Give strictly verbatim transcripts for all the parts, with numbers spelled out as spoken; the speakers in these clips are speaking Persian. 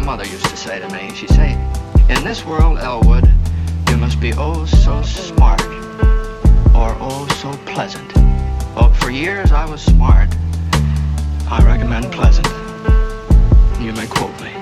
mother used to say to me. She'd say, in this world, Elwood, you must be oh so smart or oh so pleasant. Well, for years I was smart. I recommend pleasant. You may quote me.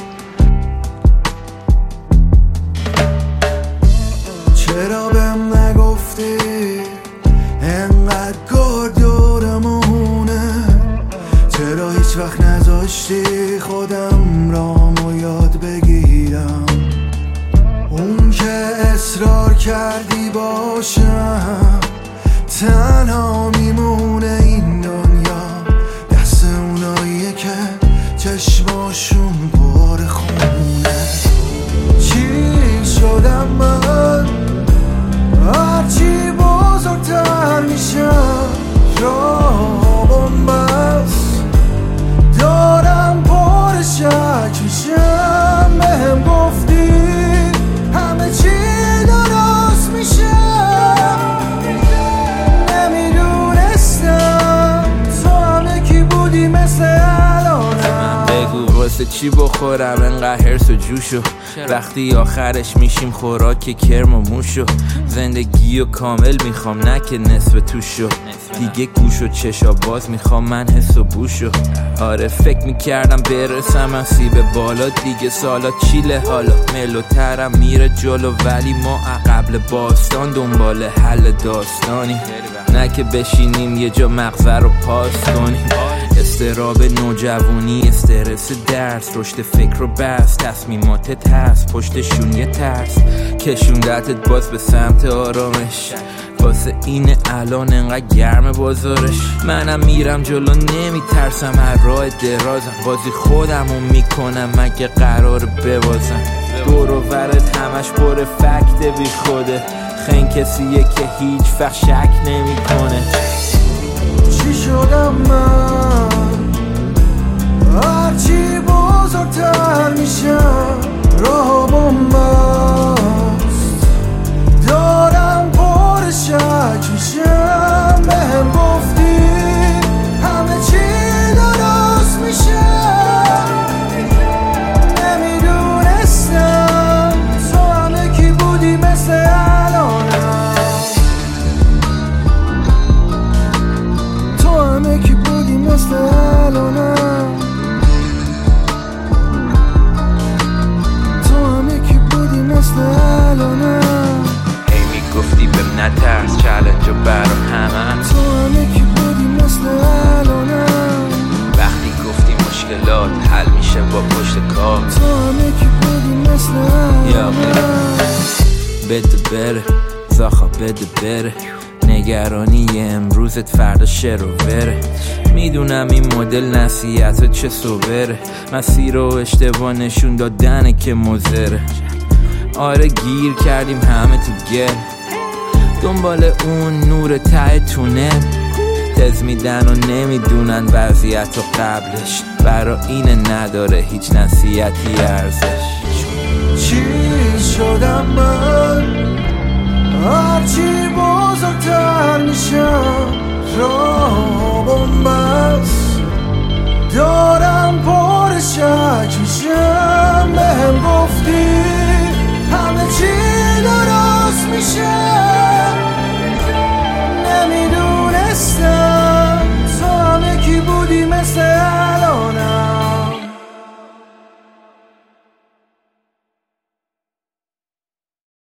چرا بهم نگفتی انقدر کار دورمونه؟ چرا هیچ وقت نذاشتی خودم رامو یاد بگیرم؟ اون که اصرار کردی باشم تنها میمونه این دنیا، دست اوناییه که چشماشون پر خونه. چی شدم من هرچی بزرگتر میشم رابم بس دارم پر شک میشم. بهم گفتی همه چی درست میشه، نمیدونستم تو هم یکی بودی مثل الانم. بگو واسه چی بخورم انقدر هرس و جوشو، وقتی آخرش میشیم خوراک کرم و موشو. زندگی و کامل میخوام نه که نصف توشو، دیگه گوش و چشا باز میخوام من حس و بوشو. آره فکر میکردم برسم از سیب بالا، دیگه سالا چیله حالا ملوترم میره جلو، ولی ما قبل باستان دنبال حل داستانی، نه که بشینیم یه جا مغزه رو پاس کنیم. استراب نوجوانی، استرس درس، رشد فکر و بس، تصمیماتت هست پشتشون یه ترس، کشوندتت باز به سمت آرامش. واسه این الان انقدر گرم بازارش، منم میرم جلو نمیترسم، هر راه درازم بازی خودمو میکنم مگه قرار ببازم. دور و ورد همش پر فکت بی خوده، خین کسیه که هیچ وقت شک نمیکنه. چی شدم من هرچی بزرگتر میشم رابم بست دارم پر شک میشم. بهم گفتی همه چی درست میشه، نمیدونستم تو هم یکی بودی مثل الانم. تو هم یکی بودی مثل الانم. تو هم یکی بودی مثل الانم. ای میگفتی بهم نترس چالنج و برا همه، تو هم یکی بودی مثل الانم. وقتی گفتی مشکلات حل میشه با پشت کار، تو هم یکی بودی مثل الانم. بده بره زاخا بده بره، نگرانی امروزت فردا شر و بره. میدونم این مدل نصیحت چه صبره، مسیر و اشتباه نشون دادنه که مضره. آره گیر کردیم همه تو گل، دنبال اون نور ته تونل، تز میدن و نمیدونن وضعیت و قبلش، برا اینه نداره هیچ نصیحتی ارزش. چی شدم من هرچی بزرگتر میشم رابم بس دارم پر شک میشم. بهم گفتی